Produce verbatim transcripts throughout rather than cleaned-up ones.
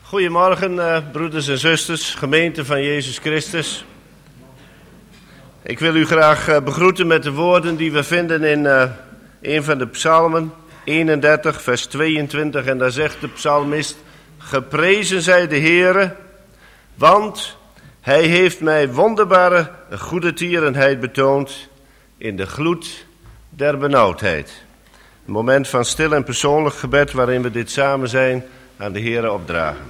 Goedemorgen, uh, broeders en zusters, gemeente van Jezus Christus. Ik wil u graag uh, begroeten met de woorden die we vinden in uh, een van de psalmen, eenendertig, vers tweeëntwintig. En daar zegt de psalmist: geprezen zij de Heere, want hij heeft mij wonderbare goedertierenheid betoond in de gloed der benauwdheid. Een moment van stil en persoonlijk gebed waarin we dit samen zijn aan de Heere opdragen.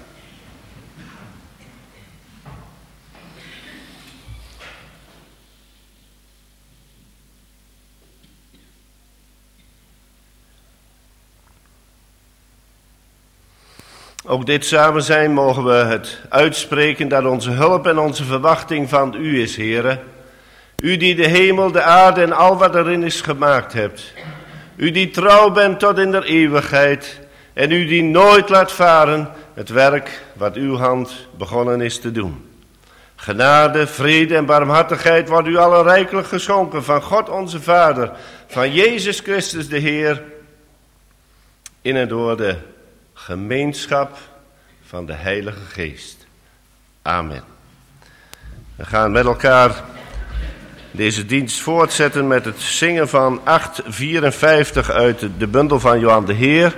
Ook dit samen zijn mogen we het uitspreken dat onze hulp en onze verwachting van u is, Heere. U die de hemel, de aarde en al wat erin is gemaakt hebt. U die trouw bent tot in der eeuwigheid. En u die nooit laat varen het werk wat uw hand begonnen is te doen. Genade, vrede en barmhartigheid wordt u allen rijkelijk geschonken van God onze Vader, van Jezus Christus de Heer, in en door de gemeenschap van de Heilige Geest. Amen. We gaan met elkaar deze dienst voortzetten met het zingen van achthonderdvierenvijftig uit de bundel van Johan de Heer.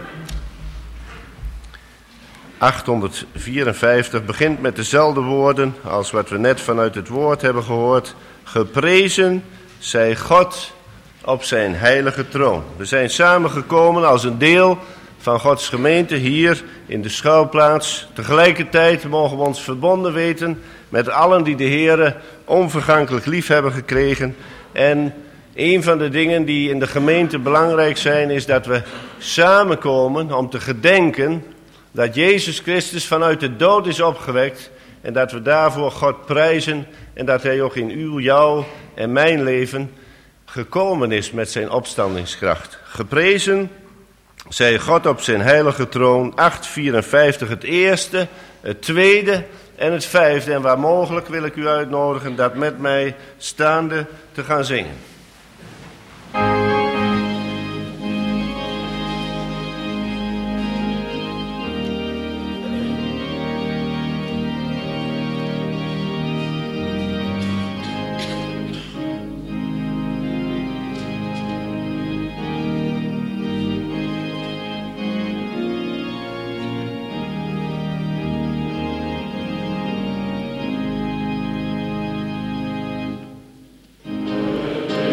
achthonderdvierenvijftig begint met dezelfde woorden als wat we net vanuit het woord hebben gehoord. Geprezen zij God op zijn heilige troon. We zijn samengekomen als een deel van Gods gemeente hier in de schuilplaats. Tegelijkertijd mogen we ons verbonden weten met allen die de Heere onvergankelijk lief hebben gekregen. En een van de dingen die in de gemeente belangrijk zijn, is dat we samenkomen om te gedenken dat Jezus Christus vanuit de dood is opgewekt. En dat we daarvoor God prijzen en dat hij ook in uw, jouw en mijn leven gekomen is met zijn opstandingskracht. Geprezen zij God op zijn heilige troon, achthonderdvierenvijftig het eerste, het tweede en het vijfde. En waar mogelijk wil ik u uitnodigen dat met mij staande te gaan zingen. Amen.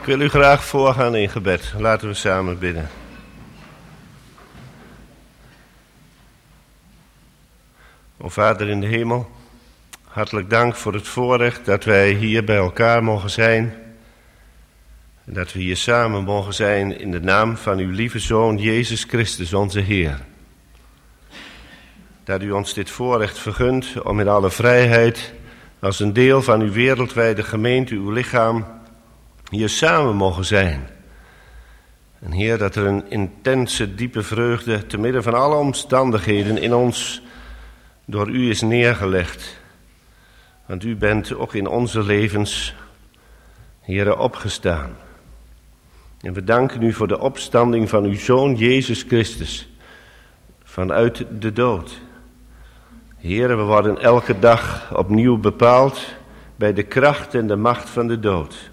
Ik wil u graag voorgaan in gebed. Laten we samen bidden. O Vader in de hemel, hartelijk dank voor het voorrecht dat wij hier bij elkaar mogen zijn. En dat we hier samen mogen zijn in de naam van uw lieve Zoon Jezus Christus, onze Heer. Dat u ons dit voorrecht vergunt om in alle vrijheid, als een deel van uw wereldwijde gemeente, uw lichaam, hier samen mogen zijn. En Heer, dat er een intense, diepe vreugde te midden van alle omstandigheden in ons door u is neergelegd. Want u bent ook in onze levens, Heere, opgestaan. En we danken u voor de opstanding van uw Zoon Jezus Christus vanuit de dood. Heere, we worden elke dag opnieuw bepaald bij de kracht en de macht van de dood.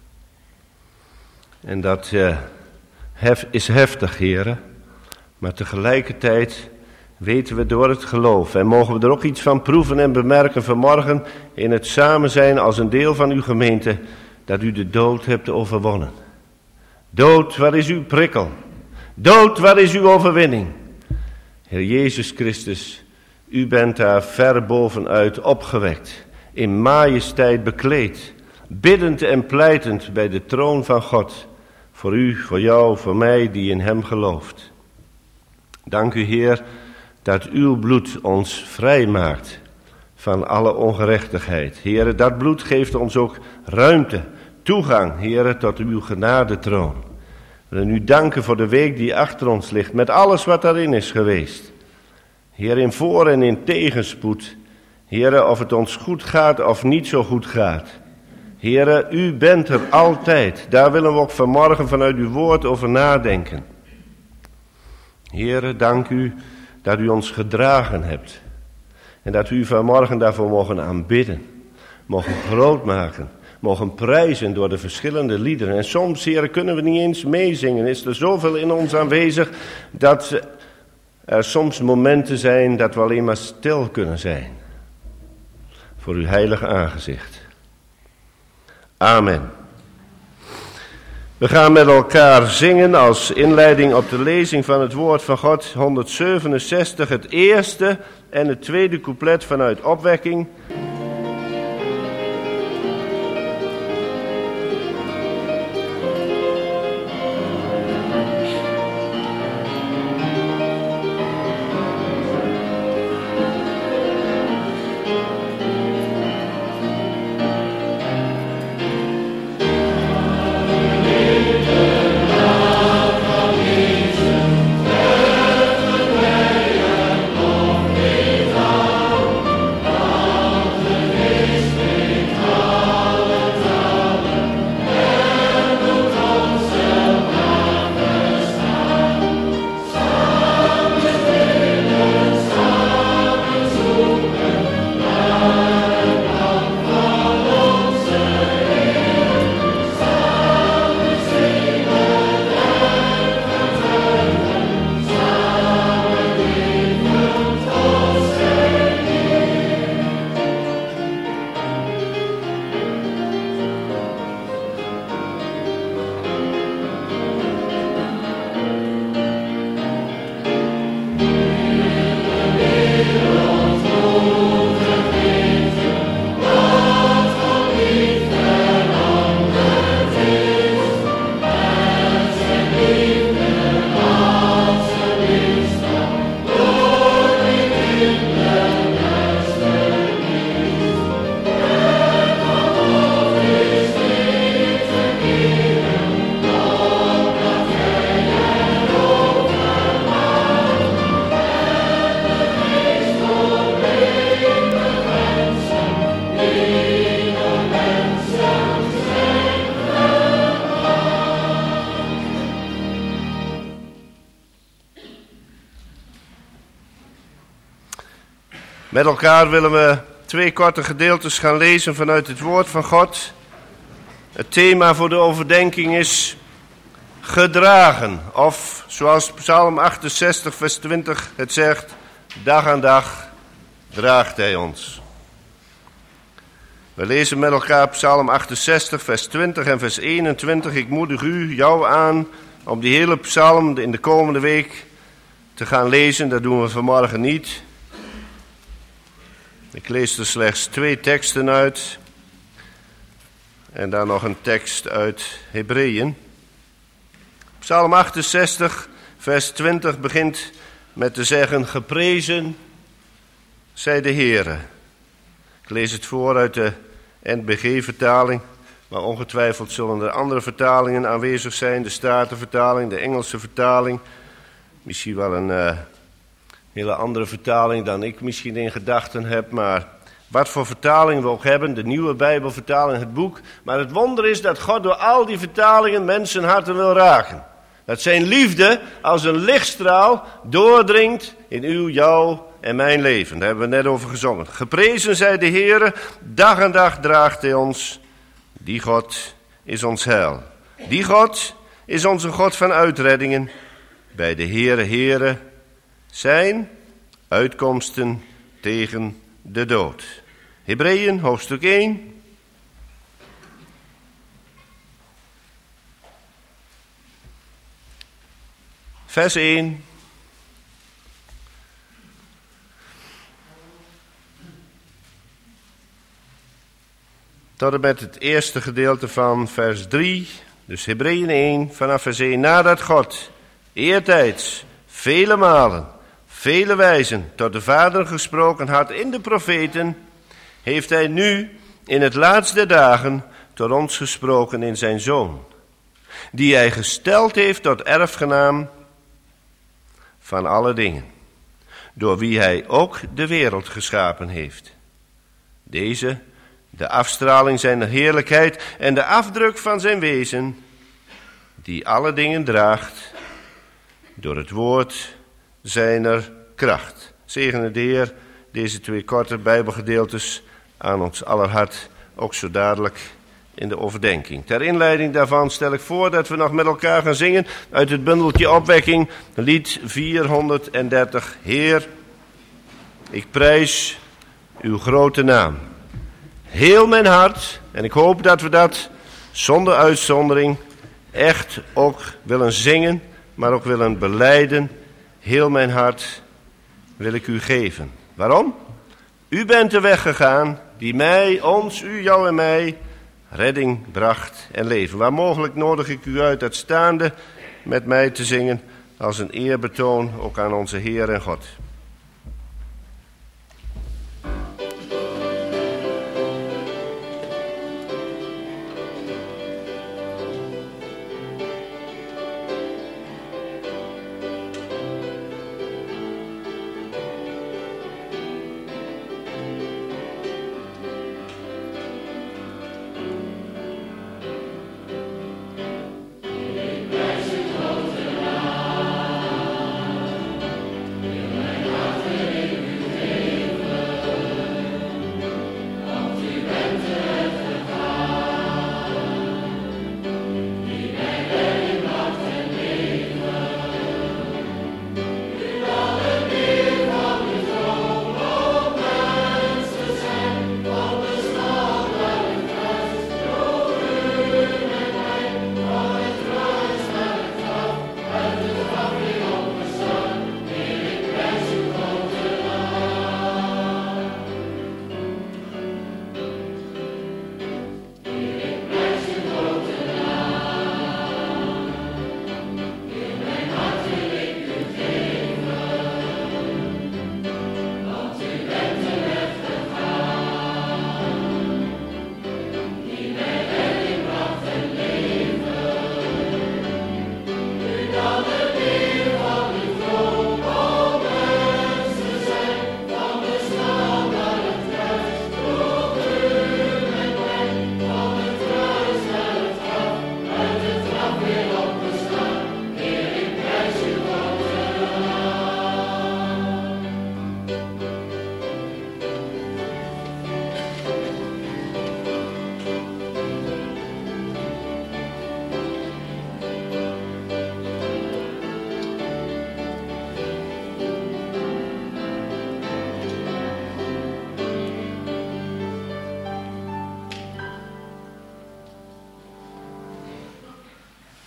En dat uh, hef, is heftig, Heere, maar tegelijkertijd weten we door het geloof en mogen we er ook iets van proeven en bemerken vanmorgen in het samen zijn als een deel van uw gemeente, dat u de dood hebt overwonnen. Dood, waar is uw prikkel? Dood, waar is uw overwinning? Heer Jezus Christus, u bent daar ver bovenuit opgewekt, in majesteit bekleed, biddend en pleitend bij de troon van God, voor u, voor jou, voor mij die in hem gelooft. Dank u, Heer, dat uw bloed ons vrij maakt van alle ongerechtigheid. Heere, dat bloed geeft ons ook ruimte, toegang, Heere, tot uw genadetroon. We willen u danken voor de week die achter ons ligt, met alles wat daarin is geweest. Heer, in voor- en in tegenspoed. Heere, of het ons goed gaat of niet zo goed gaat. Heere, u bent er altijd. Daar willen we ook vanmorgen vanuit uw woord over nadenken. Heere, dank u dat u ons gedragen hebt. En dat we u vanmorgen daarvoor mogen aanbidden. Mogen groot maken. Mogen prijzen door de verschillende liederen. En soms, Heere, kunnen we niet eens meezingen. Is er zoveel in ons aanwezig dat er soms momenten zijn dat we alleen maar stil kunnen zijn. Voor uw heilige aangezicht. Amen. We gaan met elkaar zingen als inleiding op de lezing van het woord van God, honderdzevenenzestig, het eerste en het tweede couplet vanuit Opwekking. Met elkaar willen we twee korte gedeeltes gaan lezen vanuit het woord van God. Het thema voor de overdenking is gedragen. Of zoals Psalm achtenzestig vers twintig het zegt, dag aan dag draagt hij ons. We lezen met elkaar Psalm achtenzestig, vers twintig en vers eenentwintig. Ik moedig u, jou aan, om die hele psalm in de komende week te gaan lezen. Dat doen we vanmorgen niet. Ik lees er slechts twee teksten uit. En dan nog een tekst uit Hebreeën. Psalm achtenzestig, vers twintig begint met te zeggen: geprezen zij de Heere. Ik lees het voor uit de N B G-vertaling, maar ongetwijfeld zullen er andere vertalingen aanwezig zijn. De Statenvertaling, de Engelse vertaling, misschien wel een uh, hele andere vertaling dan ik misschien in gedachten heb, maar wat voor vertaling we ook hebben, de nieuwe Bijbelvertaling, het boek. Maar het wonder is dat God door al die vertalingen mensen harten wil raken. Dat zijn liefde als een lichtstraal doordringt in uw, jouw en mijn leven. Daar hebben we net over gezongen. Geprezen zij de Heere, dag en dag draagt hij ons. Die God is ons heil. Die God is onze God van uitreddingen. Bij de Heere, Heere zijn uitkomsten tegen de dood. Hebreeën, hoofdstuk één. Vers één. Tot en met het eerste gedeelte van vers drie. Dus Hebreeën één, vanaf vers één. Nadat God eertijds vele malen, vele wijzen tot de Vader gesproken had in de profeten, heeft hij nu in het laatste dagen tot ons gesproken in zijn Zoon, die hij gesteld heeft tot erfgenaam van alle dingen, door wie hij ook de wereld geschapen heeft. Deze, de afstraling zijner heerlijkheid en de afdruk van zijn wezen, die alle dingen draagt door het woord zijner kracht. Zegene de Heer deze twee korte Bijbelgedeeltes aan ons aller hart, ook zo dadelijk in de overdenking. Ter inleiding daarvan stel ik voor dat we nog met elkaar gaan zingen uit het bundeltje Opwekking, lied vierhonderddertig. Heer, ik prijs uw grote naam. Heel mijn hart, en ik hoop dat we dat zonder uitzondering echt ook willen zingen, maar ook willen belijden. Heel mijn hart wil ik u geven. Waarom? U bent de weg gegaan die mij, ons, u, jou en mij redding bracht en leven. Waar mogelijk nodig ik u uit het staande met mij te zingen als een eerbetoon ook aan onze Heer en God. Mijn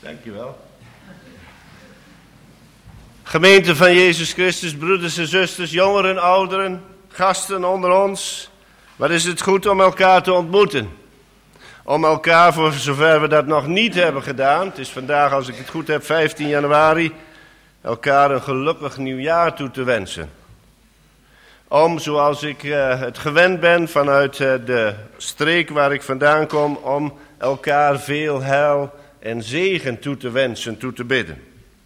Dankjewel. Gemeente van Jezus Christus, broeders en zusters, jongeren, ouderen, gasten onder ons. Wat is het goed om elkaar te ontmoeten? Om elkaar, voor zover we dat nog niet hebben gedaan, het is vandaag, als ik het goed heb, vijftien januari, elkaar een gelukkig nieuwjaar toe te wensen. Om, zoals ik uh, het gewend ben vanuit uh, de streek waar ik vandaan kom, om elkaar veel heil en zegen toe te wensen, toe te bidden.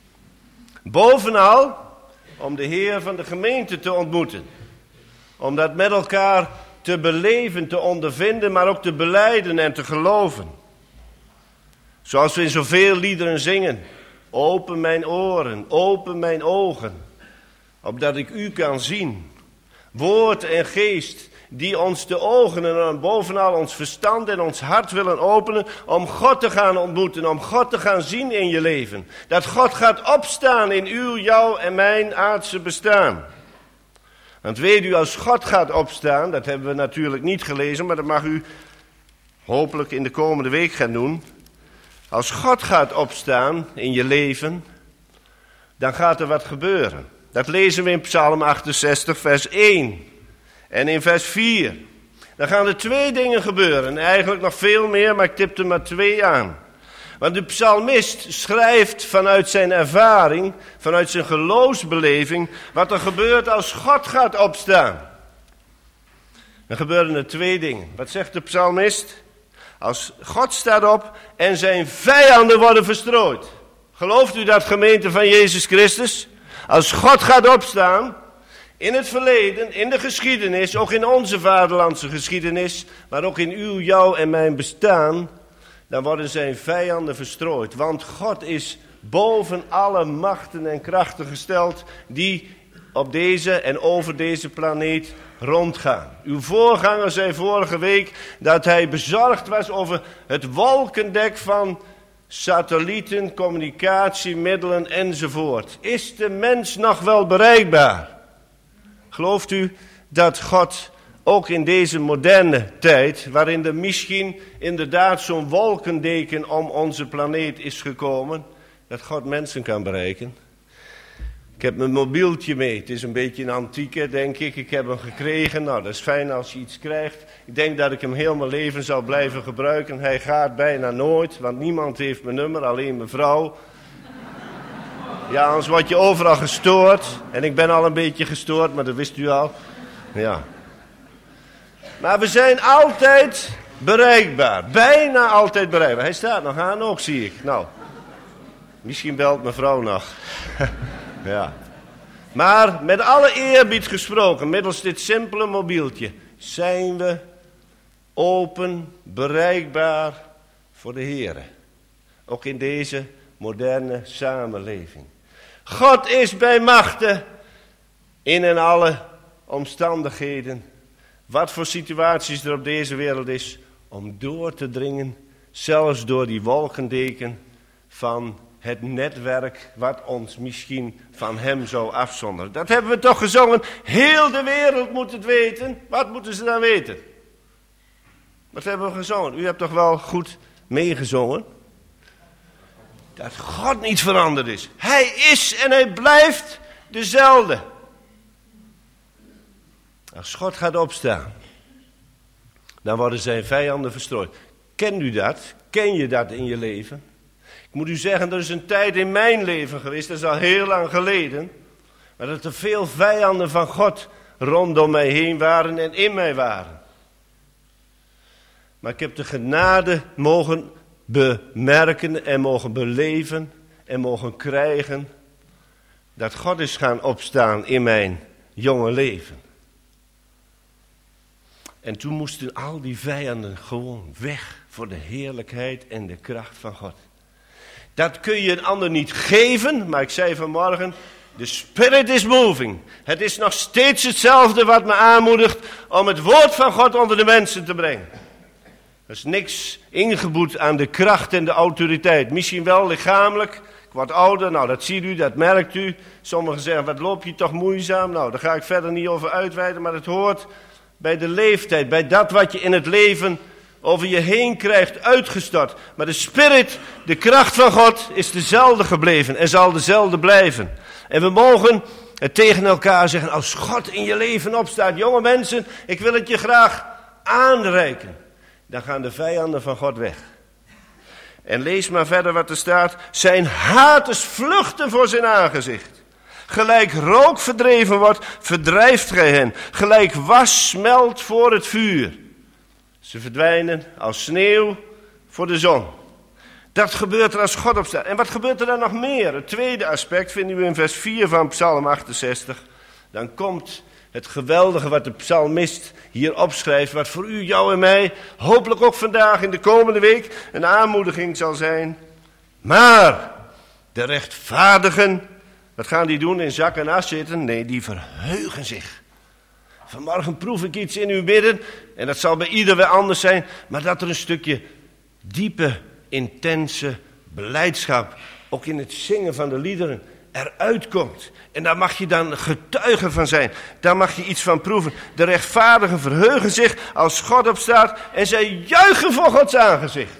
Bovenal om de Heer van de gemeente te ontmoeten. Om dat met elkaar te beleven, te ondervinden, maar ook te belijden en te geloven. Zoals we in zoveel liederen zingen. Open mijn oren, open mijn ogen, opdat ik u kan zien. Woord en geest die ons de ogen en bovenal ons verstand en ons hart willen openen om God te gaan ontmoeten, om God te gaan zien in je leven. Dat God gaat opstaan in uw, jouw en mijn aardse bestaan. Want weet u, als God gaat opstaan, dat hebben we natuurlijk niet gelezen, maar dat mag u hopelijk in de komende week gaan doen. Als God gaat opstaan in je leven, dan gaat er wat gebeuren. Dat lezen we in Psalm achtenzestig, vers één. En in vers vier. Dan gaan er twee dingen gebeuren. Eigenlijk nog veel meer, maar ik tip er maar twee aan. Want de psalmist schrijft vanuit zijn ervaring, vanuit zijn geloofsbeleving, wat er gebeurt als God gaat opstaan. Dan gebeuren er twee dingen. Wat zegt de psalmist? Als God staat op en zijn vijanden worden verstrooid. Gelooft u dat, gemeente van Jezus Christus? Als God gaat opstaan, in het verleden, in de geschiedenis, ook in onze vaderlandse geschiedenis, maar ook in uw, jouw en mijn bestaan, dan worden zijn vijanden verstrooid. Want God is boven alle machten en krachten gesteld die op deze en over deze planeet rondgaan. Uw voorganger zei vorige week dat hij bezorgd was over het wolkendek van satellieten, communicatiemiddelen enzovoort. Is de mens nog wel bereikbaar? Gelooft u dat God ook in deze moderne tijd, waarin er misschien inderdaad zo'n wolkendeken om onze planeet is gekomen, dat God mensen kan bereiken? Ik heb mijn mobieltje mee. Het is een beetje een antieke, denk ik. Ik heb hem gekregen. Nou, dat is fijn als je iets krijgt. Ik denk dat ik hem heel mijn leven zal blijven gebruiken. Hij gaat bijna nooit, want niemand heeft mijn nummer, alleen mijn vrouw. Ja, anders word je overal gestoord. En ik ben al een beetje gestoord, maar dat wist u al. Ja. Maar we zijn altijd bereikbaar. Bijna altijd bereikbaar. Hij staat nog aan ook, zie ik. Nou, misschien belt mijn vrouw nog. Ja. Maar met alle eerbied gesproken, middels dit simpele mobieltje, zijn we open, bereikbaar voor de Heer. Ook in deze moderne samenleving. God is bij machten in en alle omstandigheden, wat voor situaties er op deze wereld is, om door te dringen, zelfs door die wolkendeken van het netwerk wat ons misschien van hem zou afzonderen. Dat hebben we toch gezongen. Heel de wereld moet het weten. Wat moeten ze dan weten? Wat hebben we gezongen? U hebt toch wel goed meegezongen? Dat God niet veranderd is. Hij is en hij blijft dezelfde. Als God gaat opstaan, dan worden zijn vijanden verstrooid. Kent u dat? Ken je dat in je leven? Ik moet u zeggen, er is een tijd in mijn leven geweest, dat is al heel lang geleden, maar dat er veel vijanden van God rondom mij heen waren en in mij waren. Maar ik heb de genade mogen bemerken en mogen beleven en mogen krijgen dat God is gaan opstaan in mijn jonge leven. En toen moesten al die vijanden gewoon weg voor de heerlijkheid en de kracht van God. Dat kun je een ander niet geven, maar ik zei vanmorgen, de Spirit is moving. Het is nog steeds hetzelfde wat me aanmoedigt om het woord van God onder de mensen te brengen. Er is niks ingeboet aan de kracht en de autoriteit. Misschien wel lichamelijk. Ik word ouder, nou dat ziet u, dat merkt u. Sommigen zeggen, wat loop je toch moeizaam? Nou, daar ga ik verder niet over uitweiden, maar het hoort bij de leeftijd, bij dat wat je in het leven over je heen krijgt uitgestort. Maar de spirit, de kracht van God, is dezelfde gebleven en zal dezelfde blijven. En we mogen het tegen elkaar zeggen, als God in je leven opstaat, jonge mensen, ik wil het je graag aanreiken. Dan gaan de vijanden van God weg. En lees maar verder wat er staat. Zijn haters vluchten voor zijn aangezicht. Gelijk rook verdreven wordt, verdrijft gij hen. Gelijk was smelt voor het vuur. Ze verdwijnen als sneeuw voor de zon. Dat gebeurt er als God opstaat. En wat gebeurt er dan nog meer? Het tweede aspect vinden we in vers vier van Psalm achtenzestig. Dan komt het geweldige wat de psalmist hier opschrijft, wat voor u, jou en mij, hopelijk ook vandaag in de komende week een aanmoediging zal zijn. Maar de rechtvaardigen, wat gaan die doen? In zak en as zitten? Nee, die verheugen zich. Vanmorgen proef ik iets in uw midden, en dat zal bij ieder weer anders zijn, maar dat er een stukje diepe, intense blijdschap, ook in het zingen van de liederen, eruit komt. En daar mag je dan getuige van zijn. Daar mag je iets van proeven. De rechtvaardigen verheugen zich als God opstaat en zij juichen voor Gods aangezicht.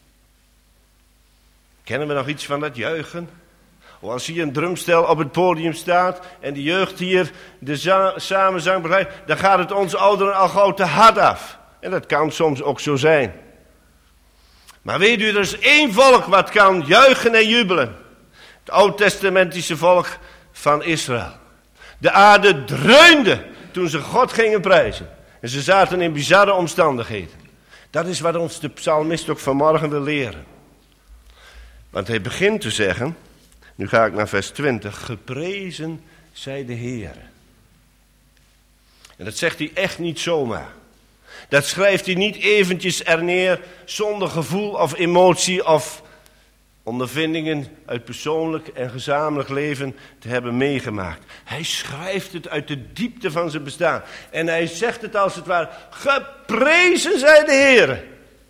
Kennen we nog iets van dat juichen? Of als hier een drumstel op het podium staat en de jeugd hier de za- samenzang begeleidt, dan gaat het ons ouderen al gauw te hard af. En dat kan soms ook zo zijn. Maar weet u, er is één volk wat kan juichen en jubelen. Het oud-testamentische volk van Israël. De aarde dreunde toen ze God gingen prijzen. En ze zaten in bizarre omstandigheden. Dat is wat ons de psalmist ook vanmorgen wil leren. Want hij begint te zeggen, nu ga ik naar vers twintig, geprezen zij de Heer. En dat zegt hij echt niet zomaar. Dat schrijft hij niet eventjes er neer zonder gevoel of emotie of ondervindingen uit persoonlijk en gezamenlijk leven te hebben meegemaakt. Hij schrijft het uit de diepte van zijn bestaan. En hij zegt het als het ware, geprezen zij de Heer.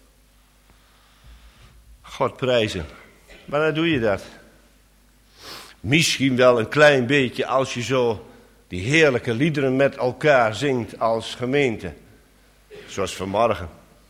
God prijzen. Wanneer doe je dat? Misschien wel een klein beetje als je zo die heerlijke liederen met elkaar zingt als gemeente. Zoals vanmorgen.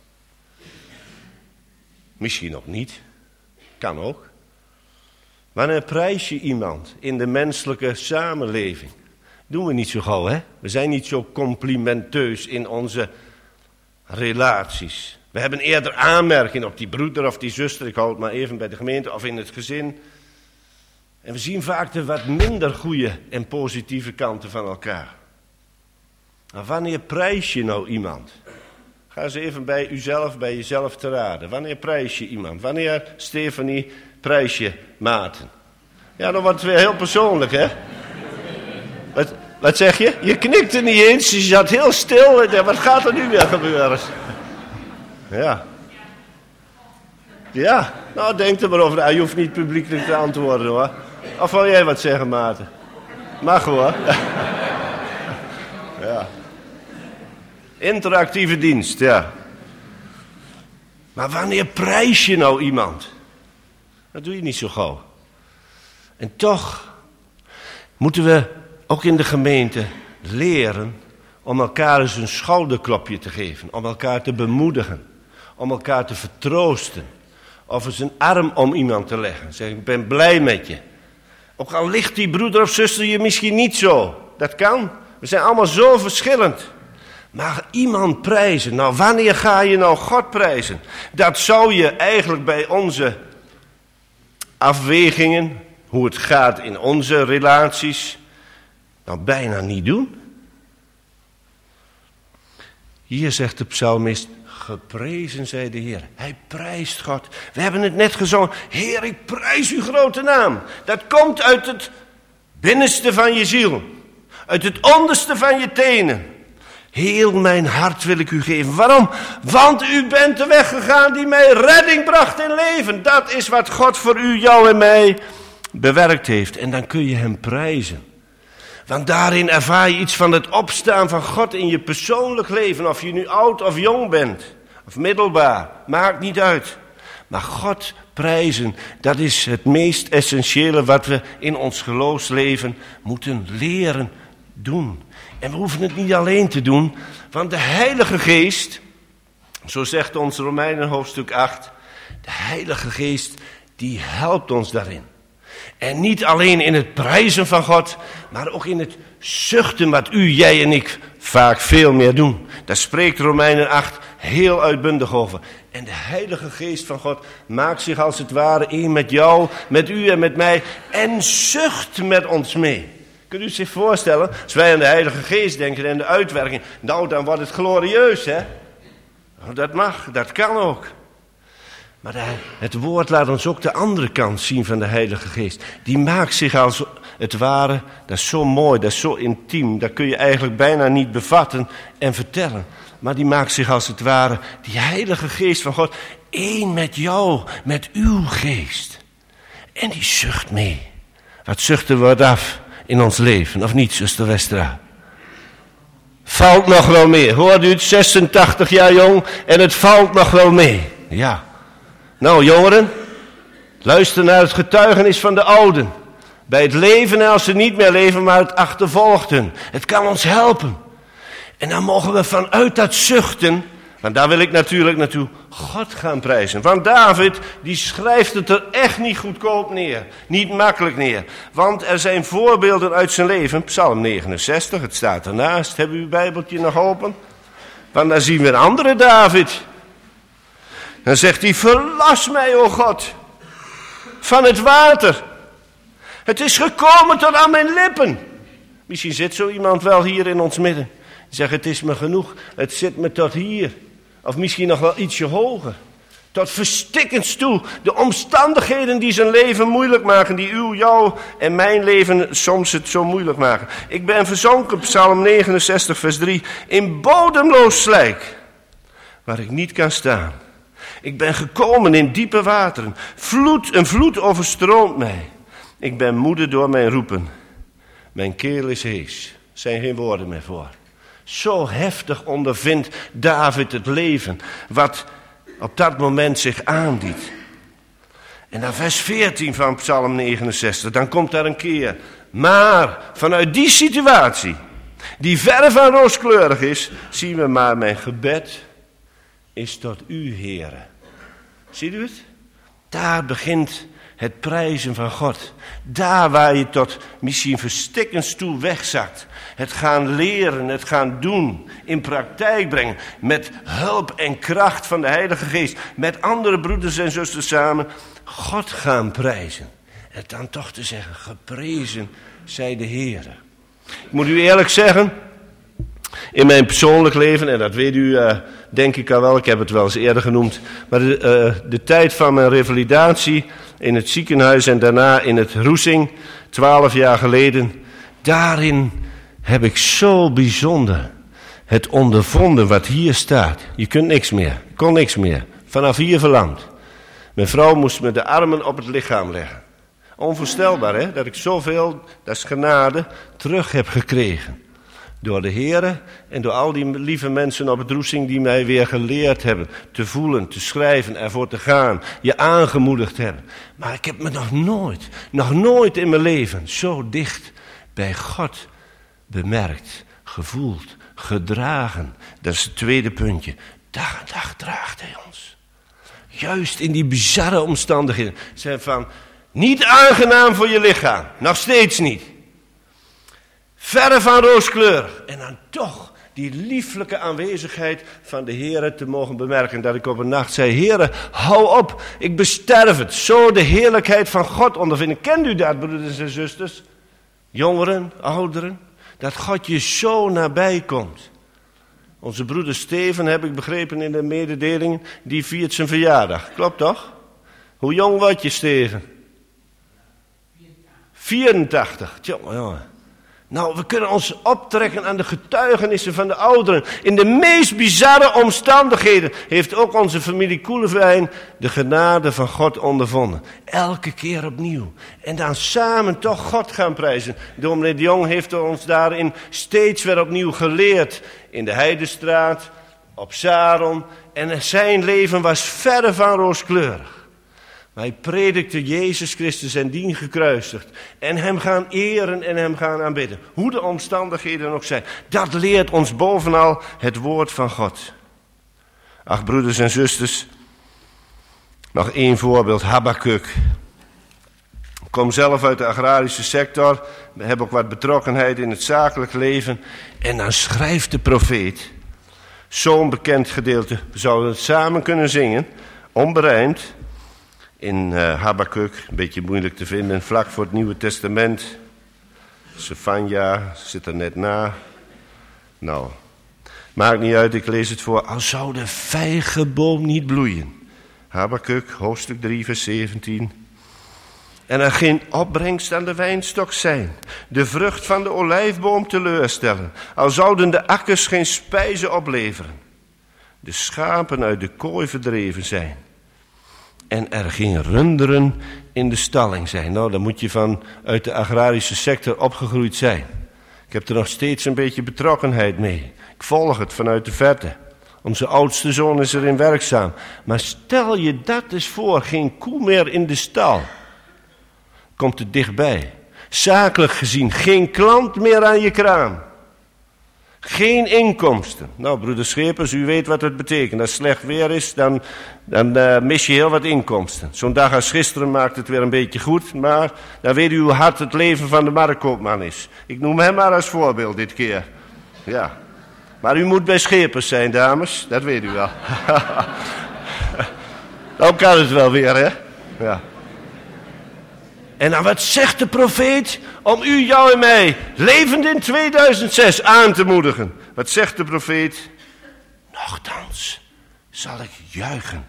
Misschien ook niet. Kan ook. Wanneer prijs je iemand in de menselijke samenleving? Doen we niet zo gauw, hè? We zijn niet zo complimenteus in onze relaties. We hebben eerder aanmerking op die broeder of die zuster, ik hou het maar even bij de gemeente, of in het gezin. En we zien vaak de wat minder goede en positieve kanten van elkaar. Maar wanneer prijs je nou iemand? Ga eens even bij uzelf, bij jezelf te raden. Wanneer prijs je iemand? Wanneer, Stefanie, prijs je Maarten? Ja, dan wordt het weer heel persoonlijk, hè? Wat, wat zeg je? Je knikte niet eens, je zat heel stil. Wat gaat er nu weer gebeuren? Ja. Ja, nou denk er maar over. Nou, je hoeft niet publiekelijk te antwoorden, hoor. Of wil jij wat zeggen, Maarten? Mag, hoor. Ja. Interactieve dienst, ja. Maar wanneer prijs je nou iemand? Dat doe je niet zo gauw. En toch moeten we ook in de gemeente leren om elkaar eens een schouderklopje te geven. Om elkaar te bemoedigen. Om elkaar te vertroosten. Of eens een arm om iemand te leggen. Zeg, ik ben blij met je. Ook al ligt die broeder of zuster je misschien niet zo. Dat kan. We zijn allemaal zo verschillend. Maar iemand prijzen. Nou, wanneer ga je nou God prijzen? Dat zou je eigenlijk bij onze afwegingen, hoe het gaat in onze relaties, nou bijna niet doen. Hier zegt de psalmist, geprezen zij de Heer. Hij prijst God. We hebben het net gezongen. Heer, ik prijs uw grote naam. Dat komt uit het binnenste van je ziel. Uit het onderste van je tenen. Heel mijn hart wil ik u geven. Waarom? Want u bent de weg gegaan die mij redding bracht in leven. Dat is wat God voor u, jou en mij bewerkt heeft. En dan kun je hem prijzen. Want daarin ervaar je iets van het opstaan van God in je persoonlijk leven. Of je nu oud of jong bent. Of middelbaar. Maakt niet uit. Maar God prijzen, dat is het meest essentiële wat we in ons geloofsleven moeten leren doen. En we hoeven het niet alleen te doen, want de Heilige Geest Zo zegt ons Romeinen hoofdstuk acht. De Heilige Geest die helpt ons daarin. En niet alleen in het prijzen van God, maar ook in het zuchten wat u, jij en ik vaak veel meer doen. Daar spreekt Romeinen acht heel uitbundig over. En de Heilige Geest van God maakt zich als het ware één met jou, met u en met mij en zucht met ons mee. Kunt u zich voorstellen, als wij aan de Heilige Geest denken en de uitwerking, nou dan wordt het glorieus, hè? Dat mag, dat kan ook. Maar het woord laat ons ook de andere kant zien van de Heilige Geest. Die maakt zich als het ware, dat is zo mooi, dat is zo intiem, dat kun je eigenlijk bijna niet bevatten en vertellen. Maar die maakt zich als het ware, die Heilige Geest van God, één met jou, met uw geest. En die zucht mee. Wat zuchten we af in ons leven, of niet, zuster Westra? Valt nog wel mee. Hoort u het, zesentachtig jaar jong en het valt nog wel mee. Ja. Nou jongeren, luister naar het getuigenis van de ouden. Bij het leven en als ze niet meer leven, maar het achtervolgt hun. Het kan ons helpen. En dan mogen we vanuit dat zuchten, want daar wil ik natuurlijk naartoe, God gaan prijzen. Want David, die schrijft het er echt niet goedkoop neer. Niet makkelijk neer. Want er zijn voorbeelden uit zijn leven. Psalm negenenzestig, het staat ernaast. Hebben u uw Bijbeltje nog open? Want dan zien we een andere David. Dan zegt hij, verlas mij, o God, van het water. Het is gekomen tot aan mijn lippen. Misschien zit zo iemand wel hier in ons midden. Die zegt, het is me genoeg, het zit me tot hier. Of misschien nog wel ietsje hoger. Tot verstikkens toe. De omstandigheden die zijn leven moeilijk maken. Die uw, jou en mijn leven soms het zo moeilijk maken. Ik ben verzonken, Psalm negenenzestig vers drie. In bodemloos slijk. Waar ik niet kan staan. Ik ben gekomen in diepe wateren. Vloed, een vloed overstroomt mij. Ik ben moede door mijn roepen. Mijn keel is hees. Er zijn geen woorden meer voor. Zo heftig ondervindt David het leven. Wat op dat moment zich aandient. En dan vers veertien van Psalm negenenzestig. Dan komt daar een keer. Maar vanuit die situatie. Die verre van rooskleurig is. Zien we maar mijn gebed is tot u, Heere. Ziet u het? Daar begint het prijzen van God. Daar waar je tot misschien verstikkens toe wegzakt. Het gaan leren, het gaan doen, in praktijk brengen. Met hulp en kracht van de Heilige Geest. Met andere broeders en zusters samen. God gaan prijzen. En dan toch te zeggen, geprezen zij de Heere. Ik moet u eerlijk zeggen, in mijn persoonlijk leven, en dat weet u uh, denk ik al wel, ik heb het wel eens eerder genoemd. Maar de, uh, de tijd van mijn revalidatie in het ziekenhuis en daarna in het Roesing, twaalf jaar geleden. Daarin heb ik zo bijzonder het ondervonden wat hier staat. Je kunt niks meer, ik kon niks meer. Vanaf hier verlamd. Mijn vrouw moest me de armen op het lichaam leggen. Onvoorstelbaar hè, dat ik zoveel, dat is genade, terug heb gekregen. Door de Heere en door al die lieve mensen op het Roesing die mij weer geleerd hebben. Te voelen, te schrijven, ervoor te gaan. Je aangemoedigd hebben. Maar ik heb me nog nooit, nog nooit in mijn leven zo dicht bij God bemerkt, gevoeld, gedragen. Dat is het tweede puntje. Dag aan dag draagt hij ons. Juist in die bizarre omstandigheden. Zijn van niet aangenaam voor je lichaam. Nog steeds niet. Verre van rooskleurig. En dan toch die lieflijke aanwezigheid van de Heere te mogen bemerken. Dat ik op een nacht zei, Heere, hou op, ik besterf het. Zo de heerlijkheid van God ondervinden. Kent u dat, broeders en zusters? Jongeren, ouderen. Dat God je zo nabij komt. Onze broeder Steven, heb ik begrepen in de mededelingen, die viert zijn verjaardag. Klopt toch? Hoe jong word je, Steven? vierentachtig. Jongen, jongen. Nou, we kunnen ons optrekken aan de getuigenissen van de ouderen. In de meest bizarre omstandigheden heeft ook onze familie Koelewijn de genade van God ondervonden. Elke keer opnieuw. En dan samen toch God gaan prijzen. Dominee de Jong heeft ons daarin steeds weer opnieuw geleerd. In de Heidestraat, op Saron. En zijn leven was verre van rooskleurig. Maar hij predikte Jezus Christus en dien gekruisigd. En hem gaan eren en hem gaan aanbidden. Hoe de omstandigheden ook zijn. Dat leert ons bovenal het woord van God. Ach, broeders en zusters, nog één voorbeeld, Habakuk. Ik kom zelf uit de agrarische sector, we hebben ook wat betrokkenheid in het zakelijk leven. En dan schrijft de profeet, zo'n bekend gedeelte, we zouden het samen kunnen zingen, onberijmd, in uh, Habakuk, een beetje moeilijk te vinden, vlak voor het Nieuwe Testament. Sefanja zit er net na. Nou, maakt niet uit, ik lees het voor. Al zou de vijgenboom niet bloeien. Habakuk, hoofdstuk drie, vers zeventien. En er geen opbrengst aan de wijnstok zijn. De vrucht van de olijfboom teleurstellen. Al zouden de akkers geen spijzen opleveren. De schapen uit de kooi verdreven zijn. En er geen runderen in de stalling zijn. Nou, dan moet je van uit de agrarische sector opgegroeid zijn. Ik heb er nog steeds een beetje betrokkenheid mee. Ik volg het vanuit de verte. Onze oudste zoon is erin werkzaam. Maar stel je dat eens voor, geen koe meer in de stal. Komt het dichtbij. Zakelijk gezien, geen klant meer aan je kraam. Geen inkomsten. Nou, broeder Schepers, u weet wat het betekent. Als het slecht weer is, dan, dan uh, mis je heel wat inkomsten. Zo'n dag als gisteren maakt het weer een beetje goed, maar dan weet u hoe hard het leven van de marktkoopman is. Ik noem hem maar als voorbeeld dit keer. Ja. Maar u moet bij Schepers zijn, dames. Dat weet u wel. Dan kan het wel weer, hè? Ja. En dan wat zegt de profeet om u, jou en mij, levend in tweeduizend zes, aan te moedigen? Wat zegt de profeet? Nochtans zal ik juichen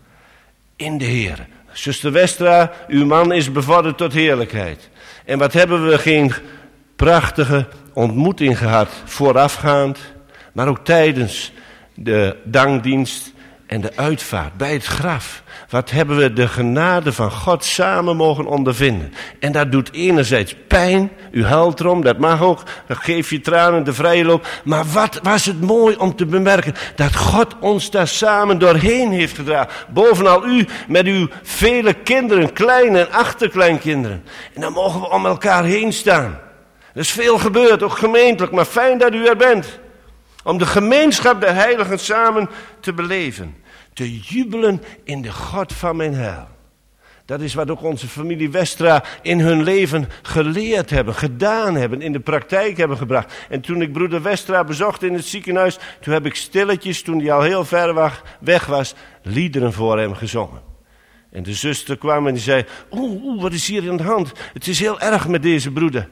in de Heer. Zuster Westra, uw man is bevorderd tot heerlijkheid. En wat hebben we geen prachtige ontmoeting gehad voorafgaand, maar ook tijdens de dankdienst en de uitvaart bij het graf. Wat hebben we de genade van God samen mogen ondervinden. En dat doet enerzijds pijn, u huilt erom, dat mag ook, dat geeft je tranen de vrije loop. Maar wat was het mooi om te bemerken dat God ons daar samen doorheen heeft gedragen. Bovenal u met uw vele kinderen, kleine en achterkleinkinderen. En dan mogen we om elkaar heen staan. Er is veel gebeurd, ook gemeentelijk, maar fijn dat u er bent. Om de gemeenschap der heiligen samen te beleven. Te jubelen in de God van mijn heil. Dat is wat ook onze familie Westra in hun leven geleerd hebben, gedaan hebben, in de praktijk hebben gebracht. En toen ik broeder Westra bezocht in het ziekenhuis, toen heb ik stilletjes, toen hij al heel ver weg was, liederen voor hem gezongen. En de zuster kwam en die zei, oeh, oeh, wat is hier aan de hand? Het is heel erg met deze broeder.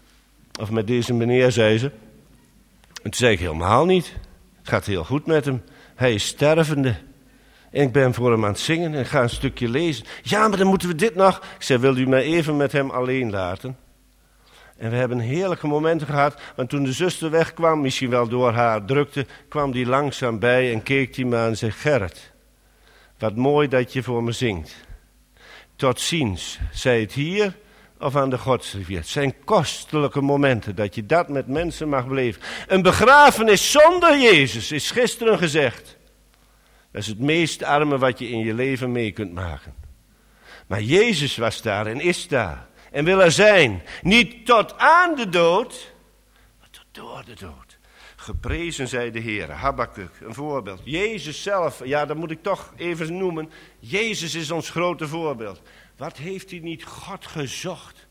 Of met deze meneer, zei ze. En toen zei ik, helemaal niet. Het gaat heel goed met hem. Hij is stervende. En ik ben voor hem aan het zingen en ga een stukje lezen. Ja, maar dan moeten we dit nog. Ik zei, wil u mij even met hem alleen laten? En we hebben heerlijke momenten gehad. Want toen de zuster wegkwam, misschien wel door haar drukte, kwam die langzaam bij en keek die me aan en zei, Gerrit, wat mooi dat je voor me zingt. Tot ziens, zij het hier of aan de godsrivier. Het zijn kostelijke momenten dat je dat met mensen mag beleven. Een begrafenis zonder Jezus is gisteren gezegd. Dat is het meest arme wat je in je leven mee kunt maken. Maar Jezus was daar en is daar. En wil er zijn. Niet tot aan de dood, maar tot door de dood. Geprezen zij de Heer. Habakuk, een voorbeeld. Jezus zelf, ja, dat moet ik toch even noemen. Jezus is ons grote voorbeeld. Wat heeft hij niet God gezocht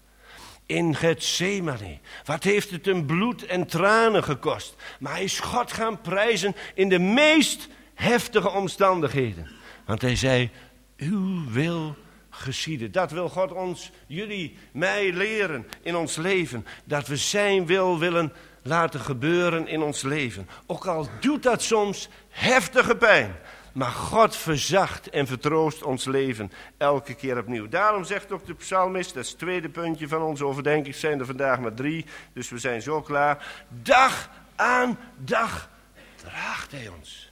in Getsemane? Wat heeft het hem bloed en tranen gekost? Maar hij is God gaan prijzen in de meest heftige omstandigheden. Want hij zei, uw wil geschieden. Dat wil God ons, jullie, mij leren in ons leven. Dat we zijn wil willen laten gebeuren in ons leven. Ook al doet dat soms heftige pijn. Maar God verzacht en vertroost ons leven elke keer opnieuw. Daarom zegt ook de psalmist, dat is het tweede puntje van onze overdenking, zijn er vandaag maar drie, dus we zijn zo klaar. Dag aan dag draagt hij ons.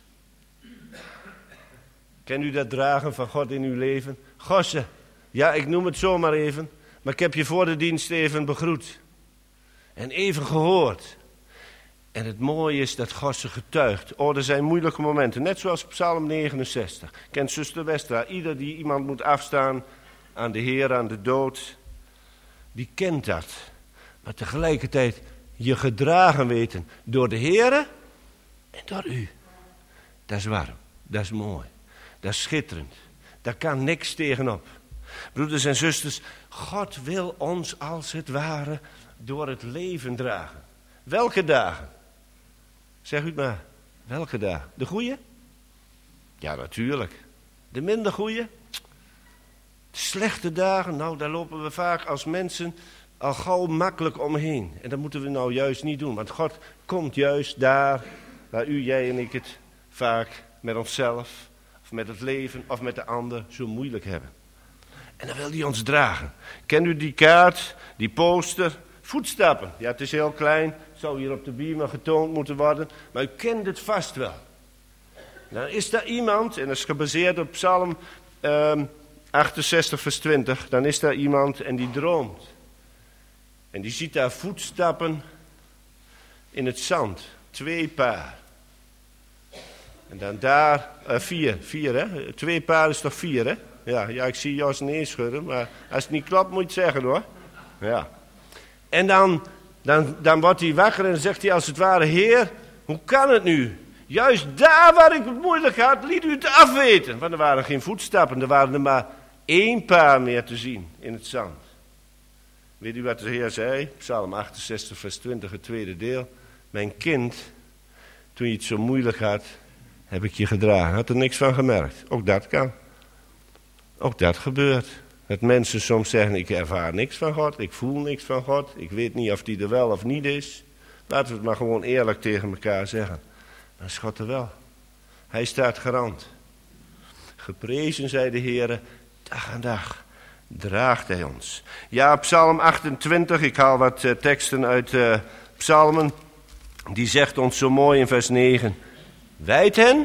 Ken u dat dragen van God in uw leven? Gosse, ja, ik noem het zomaar even, maar ik heb je voor de dienst even begroet. En even gehoord. En het mooie is dat God ze getuigt. Oh, er zijn moeilijke momenten. Net zoals Psalm negenenzestig. Kent zuster Westra. Ieder die iemand moet afstaan aan de Heer, aan de dood. Die kent dat. Maar tegelijkertijd je gedragen weten door de Heer en door u. Dat is warm. Dat is mooi. Dat is schitterend. Daar kan niks tegenop. Broeders en zusters, God wil ons als het ware door het leven dragen. Welke dagen? Zeg u het maar. Welke dagen? De goeie? Ja, natuurlijk. De minder goeie? De slechte dagen? Nou, daar lopen we vaak als mensen al gauw makkelijk omheen. En dat moeten we nou juist niet doen. Want God komt juist daar waar u, jij en ik het vaak met onszelf, of met het leven, of met de ander zo moeilijk hebben. En dan wil hij ons dragen. Kent u die kaart, die poster? Voetstappen. Ja, het is heel klein. Het zou hier op de beamer getoond moeten worden. Maar u kent het vast wel. Dan is daar iemand, en dat is gebaseerd op Psalm um, achtenzestig vers twintig. Dan is daar iemand en die droomt. En die ziet daar voetstappen in het zand. Twee paar. En dan daar, uh, vier, vier hè. Twee paar is toch vier hè. Ja, ja, ik zie Jos nee schudden, maar als het niet klopt moet je het zeggen hoor. Ja. En dan, dan, dan wordt hij wakker en dan zegt hij als het ware, Heer, hoe kan het nu? Juist daar waar ik het moeilijk had, liet u het afweten. Want er waren geen voetstappen, er waren er maar één paar meer te zien in het zand. Weet u wat de Heer zei? Psalm achtenzestig vers twintig, het tweede deel. Mijn kind, toen je het zo moeilijk had, heb ik je gedragen. Had er niks van gemerkt. Ook dat kan. Ook dat gebeurt. Dat mensen soms zeggen, ik ervaar niks van God, ik voel niks van God, ik weet niet of die er wel of niet is. Laten we het maar gewoon eerlijk tegen elkaar zeggen. Dan is God er wel. Hij staat garant. Geprezen zij de Heere, dag aan dag draagt hij ons. Ja, Psalm achtentwintig, ik haal wat uh, teksten uit uh, Psalmen, die zegt ons zo mooi in vers negen. Wijd hen,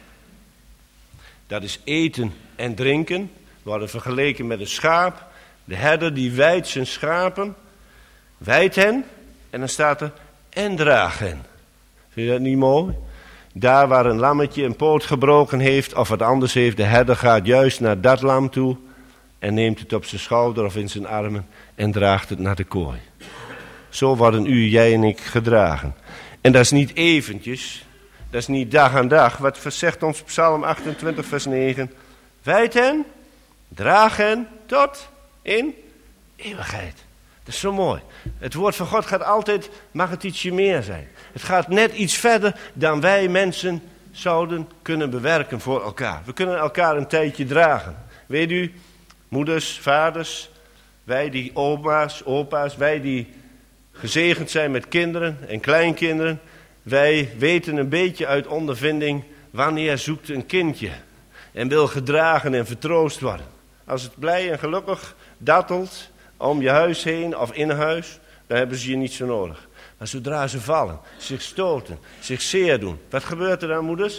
dat is eten en drinken, worden vergeleken met een schaap. De herder die wijdt zijn schapen, wijdt hen, en dan staat er, en draag hen. Vind je dat niet mooi? Daar waar een lammetje een poot gebroken heeft, of wat anders heeft, de herder gaat juist naar dat lam toe, en neemt het op zijn schouder of in zijn armen, en draagt het naar de kooi. Zo worden u, jij en ik gedragen. En dat is niet eventjes, dat is niet dag aan dag. Wat zegt ons Psalm achtentwintig vers negen? Wijd hen, draag hen tot in eeuwigheid. Dat is zo mooi. Het woord van God gaat altijd, mag het ietsje meer zijn. Het gaat net iets verder dan wij mensen zouden kunnen bewerken voor elkaar. We kunnen elkaar een tijdje dragen. Weet u, moeders, vaders, wij die oma's, opa's, wij die gezegend zijn met kinderen en kleinkinderen. Wij weten een beetje uit ondervinding wanneer zoekt een kindje en wil gedragen en vertroost worden. Als het blij en gelukkig dattelt om je huis heen of in huis, dan hebben ze je niet zo nodig. Maar zodra ze vallen, zich stoten, zich zeer doen, wat gebeurt er dan, moeders?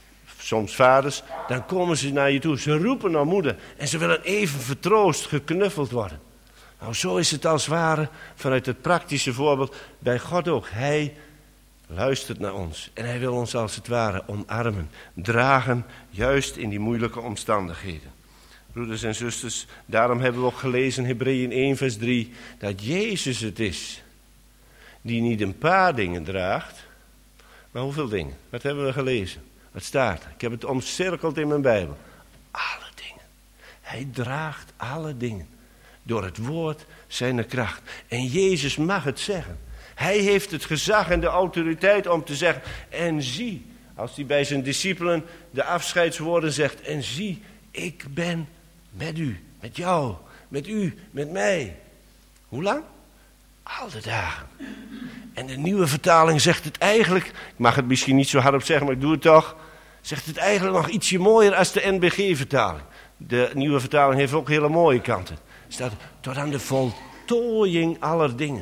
Soms vaders, dan komen ze naar je toe. Ze roepen naar moeder en ze willen even vertroost, geknuffeld worden. Nou, zo is het als het ware vanuit het praktische voorbeeld bij God ook. Hij luistert naar ons en hij wil ons als het ware omarmen, dragen, juist in die moeilijke omstandigheden. Broeders en zusters, daarom hebben we ook gelezen in Hebreeën één vers drie, dat Jezus het is die niet een paar dingen draagt, maar hoeveel dingen? Wat hebben we gelezen? Wat staat er? Ik heb het omcirkeld in mijn Bijbel. Alle dingen. Hij draagt alle dingen. Door het woord zijn kracht. En Jezus mag het zeggen. Hij heeft het gezag en de autoriteit om te zeggen. En zie, als hij bij zijn discipelen de afscheidswoorden zegt. En zie, ik ben met u, met jou, met u, met mij. Hoe lang? Al de dagen. En de nieuwe vertaling zegt het eigenlijk, ik mag het misschien niet zo hardop zeggen, maar ik doe het toch. Zegt het eigenlijk nog ietsje mooier als de N B G-vertaling. De nieuwe vertaling heeft ook hele mooie kanten. Er staat tot aan de voltooiing aller dingen.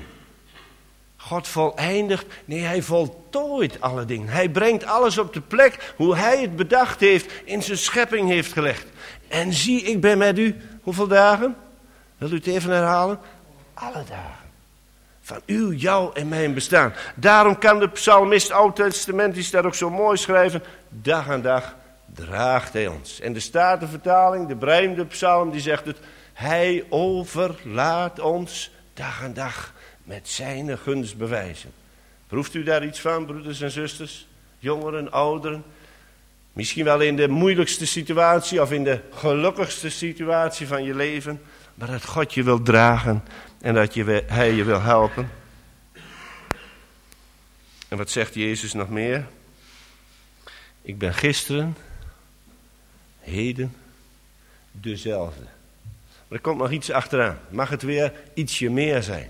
God voleindigt, nee, hij voltooit alle dingen. Hij brengt alles op de plek hoe hij het bedacht heeft, in zijn schepping heeft gelegd. En zie, ik ben met u, hoeveel dagen? Wil u het even herhalen? Alle dagen. Van uw, jou en mijn bestaan. Daarom kan de psalmist oud-testamentisch dat ook zo mooi schrijven. Dag aan dag draagt hij ons. En de Statenvertaling, de Breimde psalm, die zegt het. Hij overlaat ons dag aan dag met zijn gunstbewijzen. Proeft u daar iets van, broeders en zusters? Jongeren, ouderen? Misschien wel in de moeilijkste situatie of in de gelukkigste situatie van je leven. Maar dat God je wil dragen en dat je, hij je wil helpen. En wat zegt Jezus nog meer? Ik ben gisteren, heden, dezelfde. Maar er komt nog iets achteraan. Mag het weer ietsje meer zijn?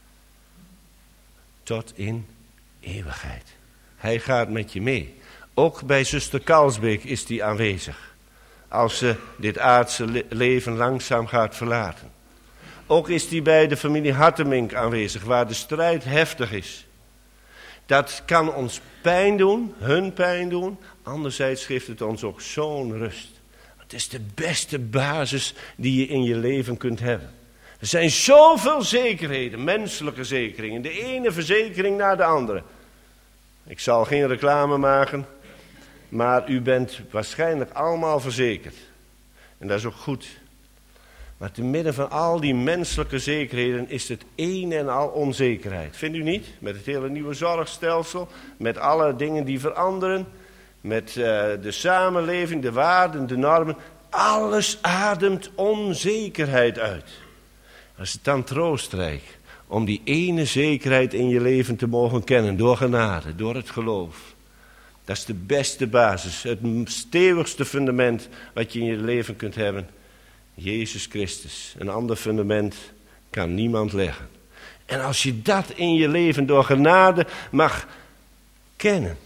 Tot in eeuwigheid. Hij gaat met je mee. Ook bij zuster Kalsbeek is hij aanwezig. Als ze dit aardse le- leven langzaam gaat verlaten. Ook is hij bij de familie Hartemink aanwezig, waar de strijd heftig is. Dat kan ons pijn doen, hun pijn doen. Anderzijds geeft het ons ook zo'n rust. Het is de beste basis die je in je leven kunt hebben. Er zijn zoveel zekerheden, menselijke zekerheden. De ene verzekering na de andere. Ik zal geen reclame maken, maar u bent waarschijnlijk allemaal verzekerd. En dat is ook goed. Maar te midden van al die menselijke zekerheden is het een en al onzekerheid. Vindt u niet? Met het hele nieuwe zorgstelsel, met alle dingen die veranderen, met uh, de samenleving, de waarden, de normen. Alles ademt onzekerheid uit. Is het dan troostrijk om die ene zekerheid in je leven te mogen kennen, door genade, door het geloof. Dat is de beste basis, het stevigste fundament wat je in je leven kunt hebben. Jezus Christus. Een ander fundament kan niemand leggen. En als je dat in je leven door genade mag kennen,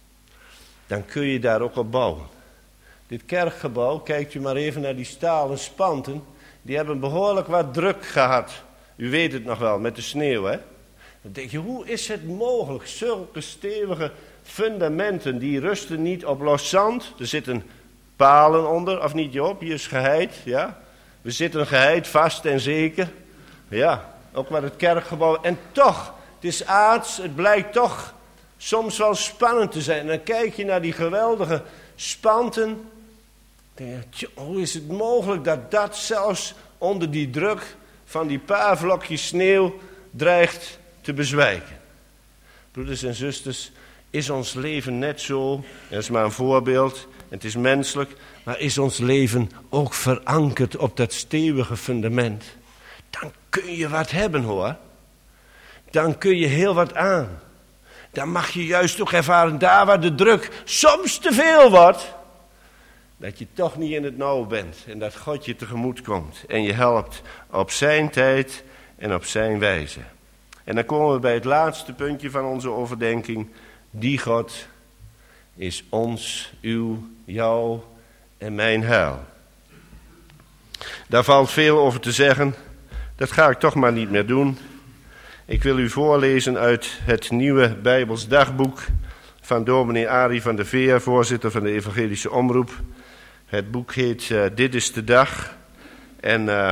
dan kun je daar ook op bouwen. Dit kerkgebouw, kijkt u maar even naar die stalen spanten, die hebben behoorlijk wat druk gehad. U weet het nog wel, met de sneeuw, hè? Dan denk je, hoe is het mogelijk? Zulke stevige fundamenten, die rusten niet op los zand. Er zitten palen onder, of niet Job? Hier is geheid, ja. We zitten geheid, vast en zeker. Ja, ook met het kerkgebouw. En toch, het is aards, het blijkt toch soms wel spannend te zijn. En dan kijk je naar die geweldige spanten. Denk je, hoe is het mogelijk dat dat zelfs onder die druk van die paar vlokjes sneeuw dreigt te bezwijken? Broeders en zusters, is ons leven net zo, dat is maar een voorbeeld, het is menselijk, maar is ons leven ook verankerd op dat stevige fundament? Dan kun je wat hebben, hoor. Dan kun je heel wat aan. Dan mag je juist ook ervaren, daar waar de druk soms te veel wordt, dat je toch niet in het nauw bent en dat God je tegemoet komt en je helpt op zijn tijd en op zijn wijze. En dan komen we bij het laatste puntje van onze overdenking. Die God is ons, uw, jou en mijn heil. Daar valt veel over te zeggen. Dat ga ik toch maar niet meer doen. Ik wil u voorlezen uit het nieuwe Bijbels dagboek van dominee Arie van der Veer, voorzitter van de Evangelische Omroep. Het boek heet uh, Dit is de dag. En uh,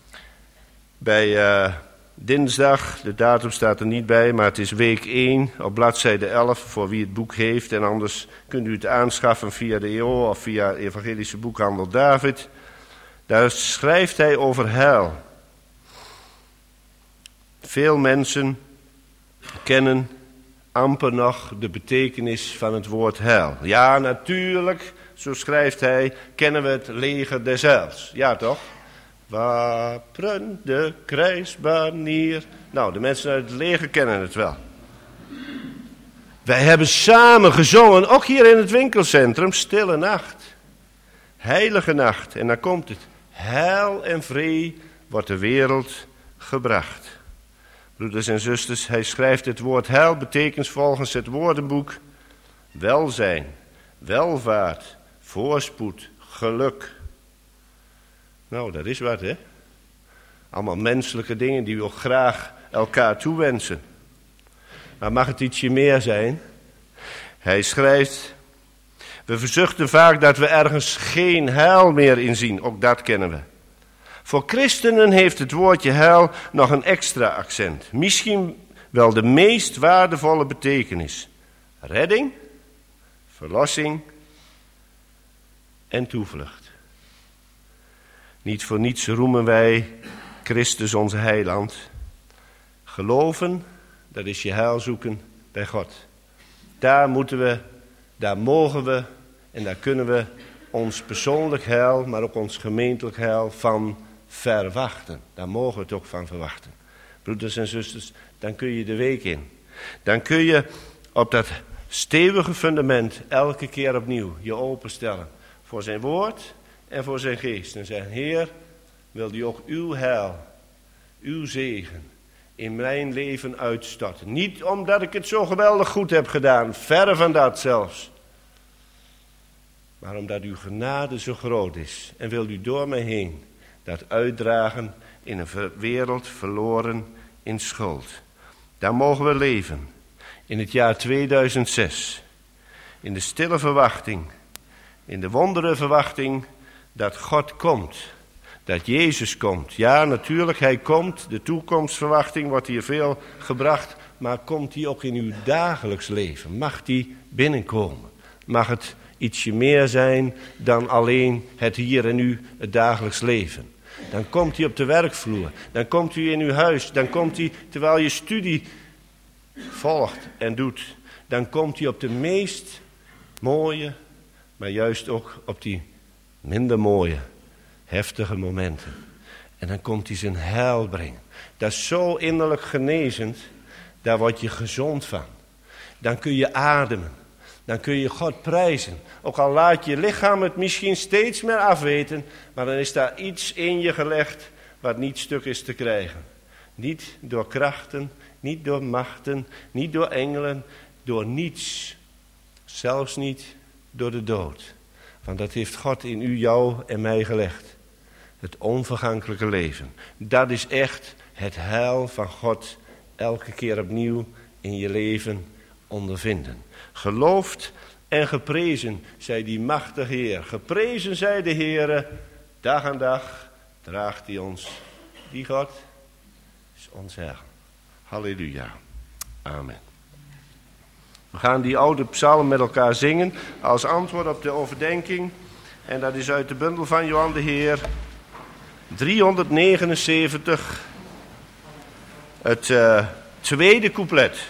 bij uh, dinsdag, de datum staat er niet bij, maar het is week één op bladzijde elf voor wie het boek heeft. En anders kunt u het aanschaffen via de E O of via Evangelische Boekhandel David. Daar schrijft hij over heil. Veel mensen kennen amper nog de betekenis van het woord heil. Ja, natuurlijk, zo schrijft hij, kennen we het leger des heils. Ja, toch? Wapren de krijgsbanier. Nou, de mensen uit het leger kennen het wel. Wij hebben samen gezongen, ook hier in het winkelcentrum, Stille Nacht. Heilige nacht. En dan komt het. Heil en vrede wordt de wereld gebracht. Broeders en zusters, hij schrijft het woord heil betekent volgens het woordenboek welzijn, welvaart, voorspoed, geluk. Nou, dat is wat, hè? Allemaal menselijke dingen die we ook graag elkaar toewensen. Maar mag het ietsje meer zijn? Hij schrijft, we verzuchten vaak dat we ergens geen heil meer in zien. Ook dat kennen we. Voor christenen heeft het woordje heil nog een extra accent. Misschien wel de meest waardevolle betekenis. Redding, verlossing en toevlucht. Niet voor niets roemen wij Christus onze heiland. Geloven, dat is je heil zoeken bij God. Daar moeten we, daar mogen we En daar kunnen we ons persoonlijk heil, maar ook ons gemeentelijk heil van verwachten. Daar mogen we het ook van verwachten. Broeders en zusters, dan kun je de week in. Dan kun je op dat stevige fundament elke keer opnieuw je openstellen voor zijn woord en voor zijn geest. En zeggen, Heer, wil u ook uw heil, uw zegen in mijn leven uitstorten. Niet omdat ik het zo geweldig goed heb gedaan, verre van dat zelfs. Maar omdat uw genade zo groot is. En wil u door mij heen dat uitdragen in een wereld verloren in schuld. Daar mogen we leven. In het jaar tweeduizend zes. In de stille verwachting. In de wondere verwachting dat God komt. Dat Jezus komt. Ja, natuurlijk, hij komt. De toekomstverwachting wordt hier veel gebracht. Maar komt hij ook in uw dagelijks leven? Mag die binnenkomen? Mag het ietsje meer zijn dan alleen het hier en nu, het dagelijks leven? Dan komt hij op de werkvloer. Dan komt hij in uw huis. Dan komt hij terwijl je studie volgt en doet. Dan komt hij op de meest mooie, maar juist ook op die minder mooie, heftige momenten. En dan komt hij zijn heil brengen. Dat is zo innerlijk genezend. Daar word je gezond van. Dan kun je ademen. Dan kun je God prijzen. Ook al laat je lichaam het misschien steeds meer afweten. Maar dan is daar iets in je gelegd wat niet stuk is te krijgen. Niet door krachten, niet door machten, niet door engelen. Door niets. Zelfs niet door de dood. Want dat heeft God in u, jou en mij gelegd. Het onvergankelijke leven. Dat is echt het heil van God elke keer opnieuw in je leven ondervinden. Geloofd en geprezen zij die machtige Heer. Geprezen zij de Heere. Dag aan dag draagt hij ons. Die God is ons Heer. Halleluja. Amen. We gaan die oude psalm met elkaar zingen als antwoord op de overdenking. En dat is uit de bundel van Johan de Heer. driehonderdnegenenzeventig. Het uh, tweede couplet.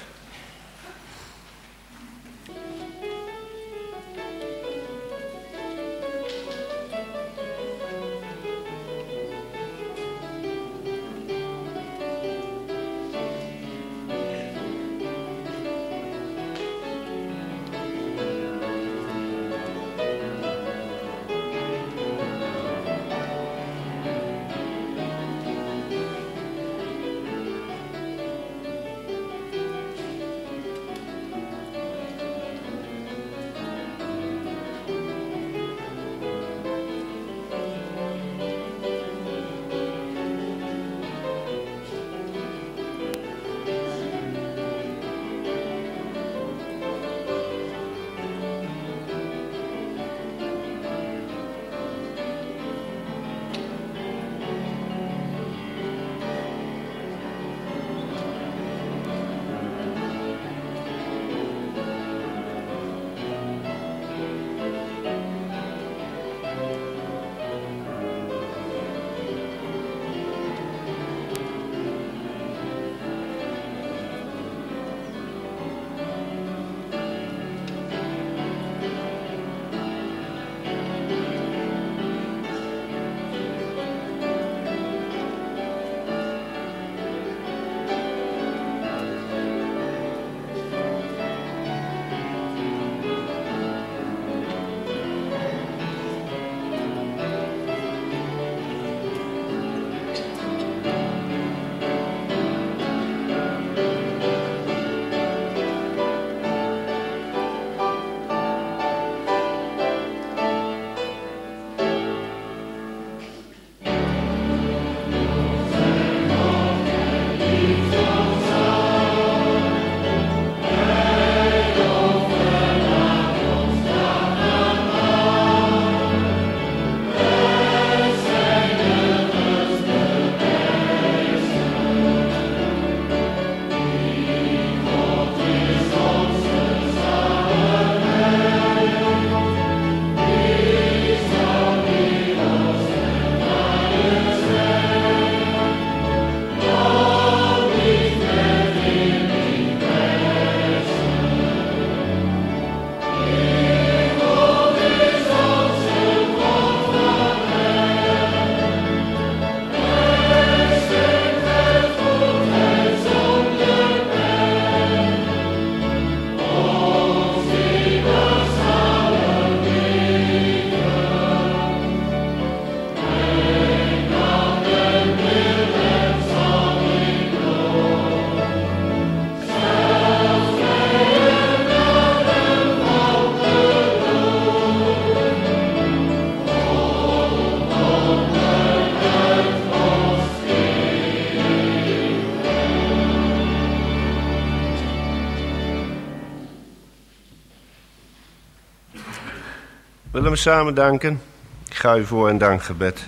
Zullen we samen danken? Ik ga u voor een dankgebed.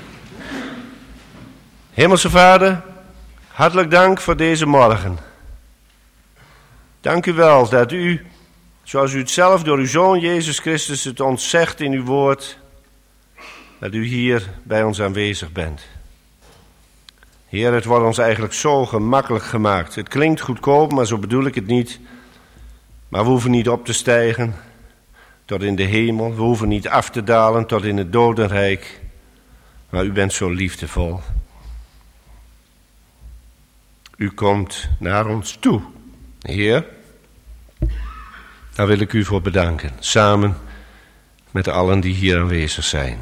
Hemelse Vader, hartelijk dank voor deze morgen. Dank u wel dat u, zoals u het zelf door uw Zoon Jezus Christus het ons zegt in uw woord, dat u hier bij ons aanwezig bent. Heer, het wordt ons eigenlijk zo gemakkelijk gemaakt. Het klinkt goedkoop, maar zo bedoel ik het niet. Maar we hoeven niet op te stijgen tot in de hemel. We hoeven niet af te dalen tot in het dodenrijk. Maar u bent zo liefdevol. U komt naar ons toe. Heer, daar wil ik u voor bedanken. Samen met allen die hier aanwezig zijn.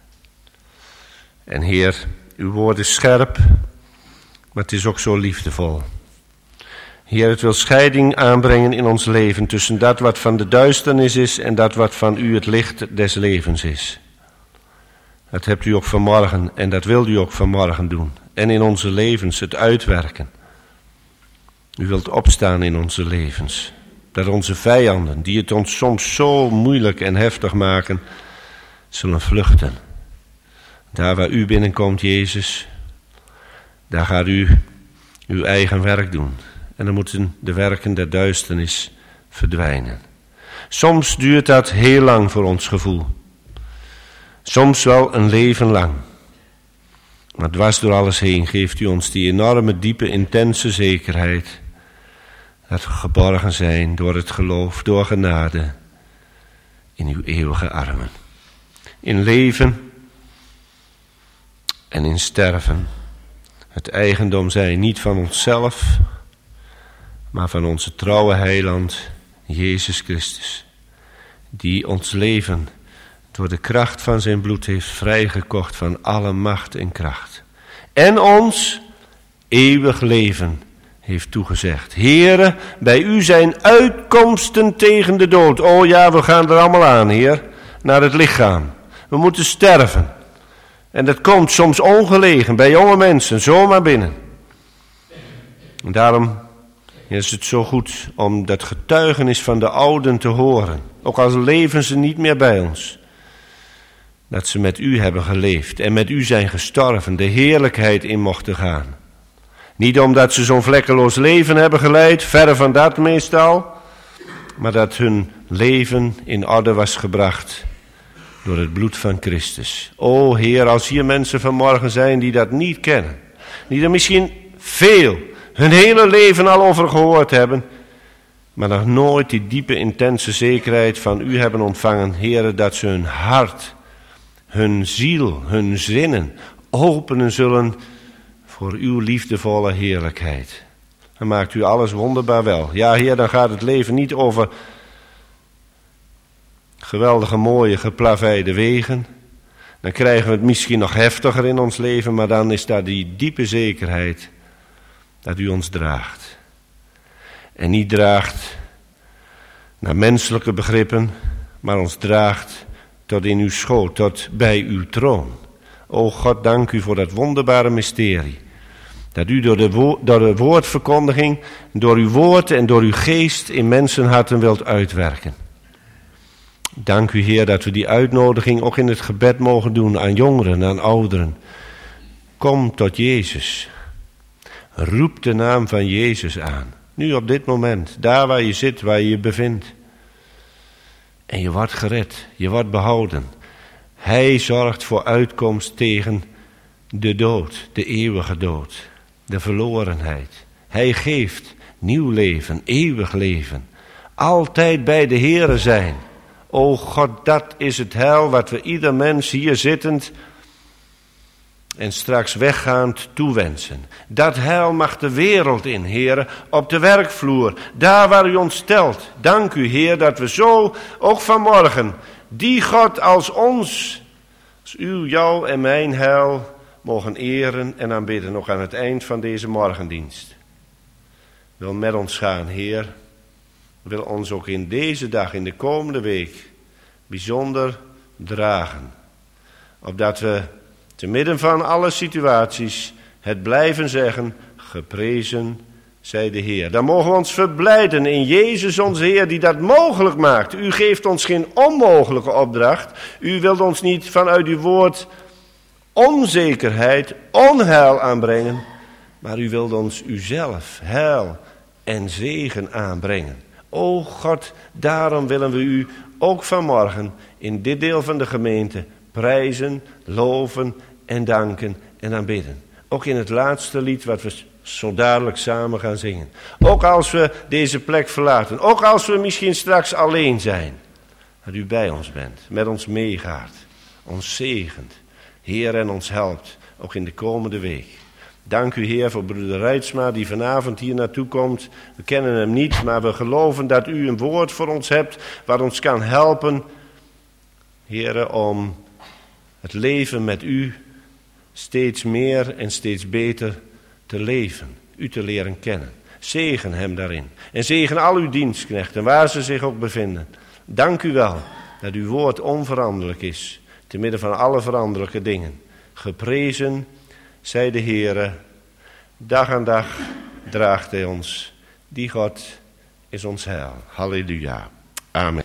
En Heer, uw woord is scherp, maar het is ook zo liefdevol. Heer, het wil scheiding aanbrengen in ons leven tussen dat wat van de duisternis is en dat wat van u het licht des levens is. Dat hebt u ook vanmorgen en dat wilt u ook vanmorgen doen. En in onze levens het uitwerken. U wilt opstaan in onze levens. Dat onze vijanden, die het ons soms zo moeilijk en heftig maken, zullen vluchten. Daar waar u binnenkomt, Jezus, daar gaat u uw eigen werk doen. En dan moeten de werken der duisternis verdwijnen. Soms duurt dat heel lang voor ons gevoel. Soms wel een leven lang. Maar dwars door alles heen geeft u ons die enorme, diepe, intense zekerheid dat we geborgen zijn door het geloof, door genade in uw eeuwige armen. In leven en in sterven het eigendom zijn niet van onszelf, maar van onze trouwe heiland, Jezus Christus, die ons leven door de kracht van zijn bloed heeft vrijgekocht van alle macht en kracht. En ons eeuwig leven heeft toegezegd. Heere, bij u zijn uitkomsten tegen de dood. Oh ja, we gaan er allemaal aan, Heer, naar het lichaam. We moeten sterven. En dat komt soms ongelegen bij jonge mensen, zomaar binnen. En daarom is het zo goed om dat getuigenis van de ouden te horen. Ook al leven ze niet meer bij ons. Dat ze met u hebben geleefd en met u zijn gestorven, de heerlijkheid in mochten gaan. Niet omdat ze zo'n vlekkeloos leven hebben geleid, verre van dat meestal, maar dat hun leven in orde was gebracht door het bloed van Christus. O Heer, als hier mensen vanmorgen zijn die dat niet kennen, die er misschien veel, hun hele leven al over gehoord hebben, maar nog nooit die diepe, intense zekerheid van u hebben ontvangen, Heer, dat ze hun hart, hun ziel, hun zinnen openen zullen voor uw liefdevolle heerlijkheid. Dan maakt u alles wonderbaar wel. Ja, Heer, dan gaat het leven niet over geweldige, mooie, geplaveide wegen. Dan krijgen we het misschien nog heftiger in ons leven, maar dan is daar die diepe zekerheid dat u ons draagt. En niet draagt naar menselijke begrippen, maar ons draagt tot in uw schoot, tot bij uw troon. O God, dank u voor dat wonderbare mysterie. Dat u door de, wo- door de woordverkondiging, door uw woord en door uw geest in mensenharten wilt uitwerken. Dank u, Heer, dat we die uitnodiging ook in het gebed mogen doen aan jongeren, aan ouderen. Kom tot Jezus. Roep de naam van Jezus aan. Nu op dit moment, daar waar je zit, waar je je bevindt. En je wordt gered, je wordt behouden. Hij zorgt voor uitkomst tegen de dood, de eeuwige dood, de verlorenheid. Hij geeft nieuw leven, eeuwig leven. Altijd bij de Heere zijn. O God, dat is het heil wat we ieder mens hier zittend en straks weggaand toewensen. Dat heil mag de wereld in, Heere, op de werkvloer, daar waar u ons stelt. Dank u, Heer, dat we zo, ook vanmorgen, die God als ons, als uw, jou en mijn heil, mogen eren en aanbidden, nog aan het eind van deze morgendienst. Wil met ons gaan, Heer. Wil ons ook in deze dag, in de komende week, bijzonder dragen. Opdat we te midden van alle situaties het blijven zeggen, geprezen zei de Heer. Dan mogen we ons verblijden in Jezus onze Heer die dat mogelijk maakt. U geeft ons geen onmogelijke opdracht. U wilt ons niet vanuit uw woord onzekerheid, onheil aanbrengen. Maar u wilt ons uzelf heil en zegen aanbrengen. O God, daarom willen we u ook vanmorgen in dit deel van de gemeente prijzen, loven en danken en aanbidden. Ook in het laatste lied wat we zo dadelijk samen gaan zingen. Ook als we deze plek verlaten. Ook als we misschien straks alleen zijn. Dat u bij ons bent, met ons meegaat, ons zegent. Heer en ons helpt, ook in de komende week. Dank u Heer voor broeder Reitsma die vanavond hier naartoe komt. We kennen hem niet, maar we geloven dat u een woord voor ons hebt wat ons kan helpen. Heer, om het leven met u steeds meer en steeds beter te leven. U te leren kennen. Zegen hem daarin. En zegen al uw dienstknechten waar ze zich ook bevinden. Dank u wel dat uw woord onveranderlijk is. Te midden van alle veranderlijke dingen. Geprezen zij de Heere. Dag aan dag draagt hij ons. Die God is ons heil. Halleluja. Amen.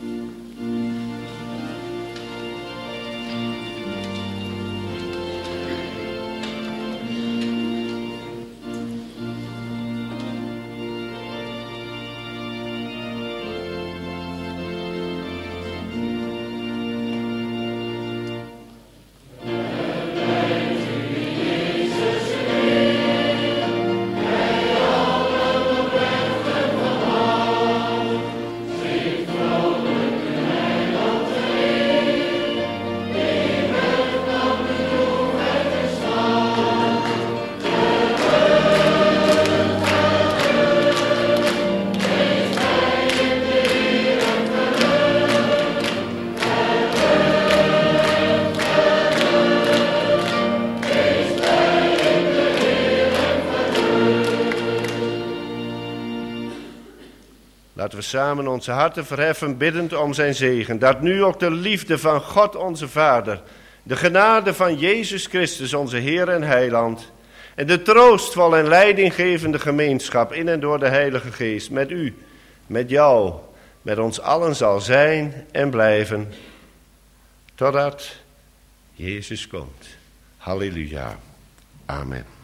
Laten we samen onze harten verheffen, biddend om zijn zegen. Dat nu ook de liefde van God onze Vader, de genade van Jezus Christus onze Heer en Heiland, en de troostvolle en leidinggevende gemeenschap in en door de Heilige Geest met u, met jou, met ons allen zal zijn en blijven, totdat Jezus komt. Halleluja. Amen.